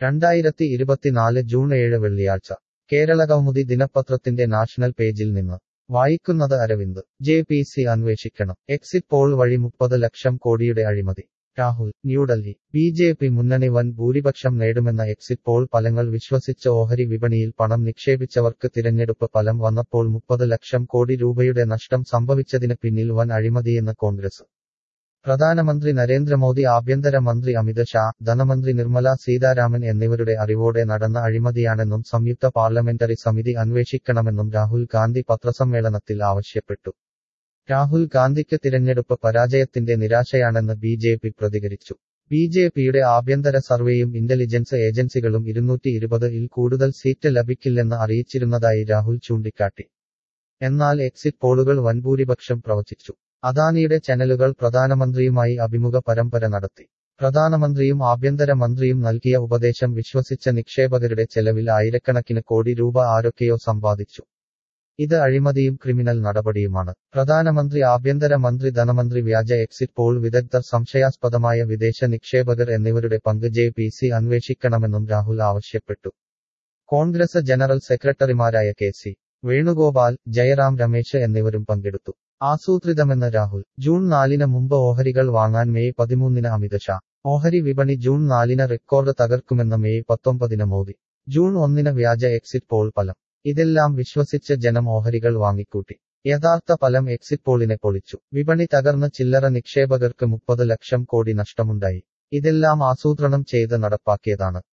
2024 June 7 വെള്ളിയാഴ്ച കേരളകൗമുദി ദിനപത്രത്തിന്റെ national പേജിൽ നിന്ന് വായിക്കുന്നത് അരവിന്ദ് JPC അന്വേഷിക്കണം എക്സിറ്റ് പോൾ വഴി 30 ലക്ഷം കോടിയുടെ അഴിമതി രാഹുൽ ന്യൂഡൽഹി BJP മുന്നണി വൻ ഭൂരിപക്ഷം നേടുമെന്ന എക്സിറ്റ് പോൾ ഫലങ്ങൾ വിശ്വസിച്ച് ഓഹരി വിപണിയിൽ പണം നിക്ഷേപിച്ചവർക്ക് തിരഞ്ഞെടുപ്പ് ഫലം വന്നപ്പോൾ 30 ലക്ഷം കോടി രൂപയുടെ നഷ്ടം സംഭവിച്ചതിന് പിന്നിൽ വൻ അഴിമതിയെന്ന് കോൺഗ്രസ് പ്രധാനമന്ത്രി നരേന്ദ്രമോദി ആഭ്യന്തര മന്ത്രി അമിത് ഷാ ധനമന്ത്രി നിർമ്മല സീതാരാമൻ എന്നിവരുടെ അറിവോടെ നടന്ന അഴിമതിയാണെന്നും സംയുക്ത പാർലമെന്ററി സമിതി അന്വേഷിക്കണമെന്നും രാഹുൽ ഗാന്ധി പത്രസമ്മേളനത്തിൽ ആവശ്യപ്പെട്ടു രാഹുൽ ഗാന്ധിക്ക് തിരഞ്ഞെടുപ്പ് പരാജയത്തിന്റെ നിരാശയാണെന്ന് BJP പ്രതികരിച്ചു BJPയുടെ ആഭ്യന്തര സർവേയും ഇന്റലിജൻസ് ഏജൻസികളും 220-ൽ കൂടുതൽ സീറ്റ് ലഭിക്കില്ലെന്ന് അറിയിച്ചിരുന്നതായി രാഹുൽ ചൂണ്ടിക്കാട്ടി എന്നാൽ എക്സിറ്റ് പോളുകൾ വൻഭൂരിപക്ഷം പ്രവചിച്ചു അദാനിയുടെ ചാനലുകൾ പ്രധാനമന്ത്രിയുമായി അഭിമുഖ പരമ്പര നടത്തി പ്രധാനമന്ത്രിയും ആഭ്യന്തര മന്ത്രിയും നൽകിയ ഉപദേശം വിശ്വസിച്ച നിക്ഷേപകരുടെ ചെലവിൽ ആയിരക്കണക്കിന് കോടി രൂപ ആരൊക്കെയോ സമ്പാദിച്ചു ഇത് അഴിമതിയും ക്രിമിനൽ നടപടിയുമാണ് പ്രധാനമന്ത്രി ആഭ്യന്തര മന്ത്രി ധനമന്ത്രി വ്യാജ എക്സിറ്റ് പോൾ വിദഗ്ധർ സംശയാസ്പദമായ വിദേശ നിക്ഷേപകർ എന്നിവരുടെ പങ്ക് JPC അന്വേഷിക്കണമെന്നും രാഹുൽ ആവശ്യപ്പെട്ടു കോൺഗ്രസ് ജനറൽ സെക്രട്ടറിമാരായ KC വേണുഗോപാൽ ജയറാം രമേശ് എന്നിവരും പങ്കെടുത്തു ആസൂത്രിതമെന്ന് രാഹുൽ ജൂൺ 4 മുമ്പ് ഓഹരികൾ വാങ്ങാൻ മെയ് 13 അമിത് ഷാ ഓഹരി വിപണി ജൂൺ 4 റെക്കോർഡ് തകർക്കുമെന്ന് മെയ് 19 മോദി ജൂൺ 1 വ്യാജ എക്സിറ്റ് പോൾ ഫലം ഇതെല്ലാം വിശ്വസിച്ച് ജനം ഓഹരികൾ വാങ്ങിക്കൂട്ടി യഥാർത്ഥ ഫലം എക്സിറ്റ് പോളിനെ പൊളിച്ചു വിപണി തകർന്ന് ചില്ലറ നിക്ഷേപകർക്ക് 30 ലക്ഷം കോടി നഷ്ടമുണ്ടായി ഇതെല്ലാം ആസൂത്രണം ചെയ്ത് നടപ്പാക്കിയതാണ്